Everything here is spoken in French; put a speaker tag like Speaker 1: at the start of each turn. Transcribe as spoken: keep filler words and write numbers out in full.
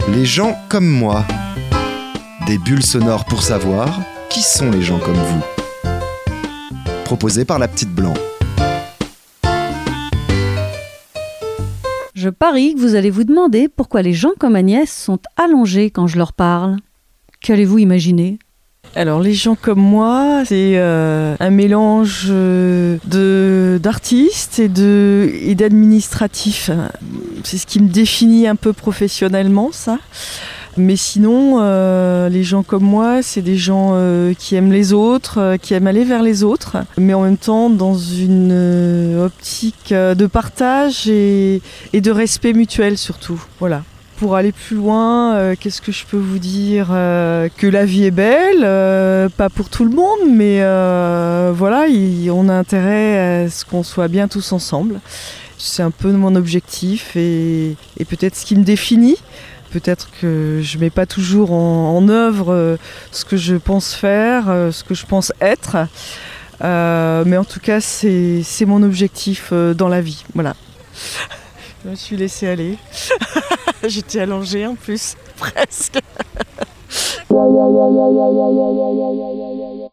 Speaker 1: Les gens comme moi. Des bulles sonores pour savoir qui sont les gens comme vous. Proposé par la petite Blanc.
Speaker 2: Je parie que vous allez vous demander pourquoi les gens comme Agnès sont allongés quand je leur parle. Qu'allez-vous imaginer ?
Speaker 3: Alors les gens comme moi, c'est euh, un mélange de, d'artistes et, de, et d'administratifs. C'est ce qui me définit un peu professionnellement, ça. Mais sinon, euh, les gens comme moi, c'est des gens euh, qui aiment les autres, euh, qui aiment aller vers les autres, mais en même temps dans une euh, optique de partage et, et de respect mutuel surtout. Voilà. Pour aller plus loin, euh, qu'est-ce que je peux vous dire euh, que la vie est belle, euh, pas pour tout le monde, mais euh, voilà, il, on a intérêt à ce qu'on soit bien tous ensemble. C'est un peu mon objectif et, et peut-être ce qui me définit. Peut-être que je ne mets pas toujours en, en œuvre euh, ce que je pense faire, euh, ce que je pense être, euh, mais en tout cas, c'est, c'est mon objectif euh, dans la vie. Voilà. Je me suis laissée aller. J'étais allongée en plus, presque.